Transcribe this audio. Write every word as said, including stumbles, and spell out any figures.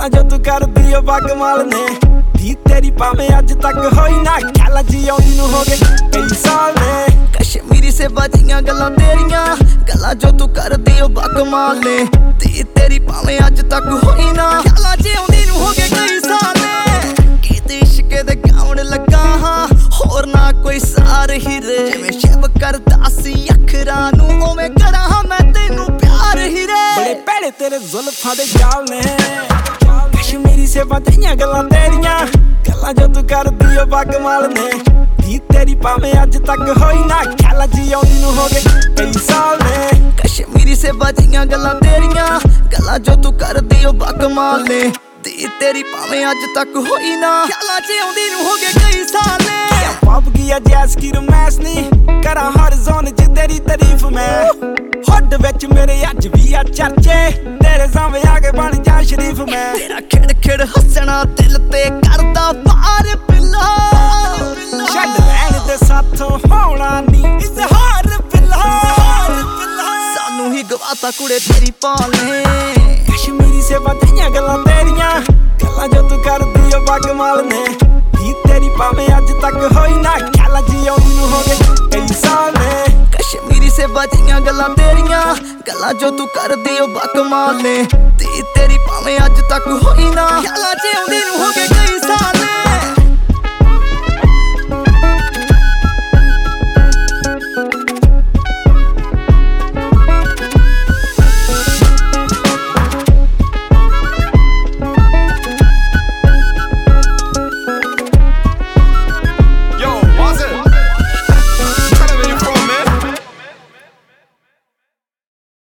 गल्लां जो तू करदी ओ बकमाल ने धी तेरी भावें अज तक होई ना ख्यालां च आउंदी नूं हो गए कई साल ने कश्मीरी से बाजियां गल्लां तेरियां गल्लां जो तू करदी ओ बकमाल ने धी तेरी भावें अज तक होई ना ख्यालां च आउंदी नूं हो गए कई साल ने किते इश्क दे गाउण लगा हां होर ना कोई सार हीरे जिवें शिव करदा सी अखरां नूं उवें करां हां मैं तैनूं प्यार हीरे बड़े भैड़े तेरे जुल्फां दे जाल ने कश्मीरी से बाजियां गल्लां तेरियां गल्लां जो तू करदी ओ बकमाल ने धी तेरी भावें अज तक होई ना ख्यालां च आउंदी नूं हो गए कई साल ने कश्मीरी से बाजियां गल्लां तेरियां गल्लां जो तू करदी ओ बकमाल ने धी तेरी भावें अज तक होई ना ख्यालां च आउंदी नूं हो गए कई साल ने पब गया जैस की रमैस नी करा हर जोन च तेरी तारीफ मैं हुड विच मेरे अज भी आ चर्चे तेरे सामने आके बन जा शरीफ मैं तेरा खिड़ खिड़ हसना दिल ते करदा पार पिल्ला छड्ड रहण दे साथों होना नी इजहार पिल्ला सानू ही गवाता कुड़े तेरी पाल ने कश्मीरी से बाजियां गल्लां तेरियां गल्लां जो तू करदी ओ बकमाल ने धी तेरी भावें अज तक होई ना ख्यालां च आउंदी नूं हो गए कई साल ने कश्मीरी से बाजियां गल्लां तेरियां गल्लां जो तू करदी ओ बकमाल ने धी तेरी भावें अज तक होई ना ख्यालां च आउंदी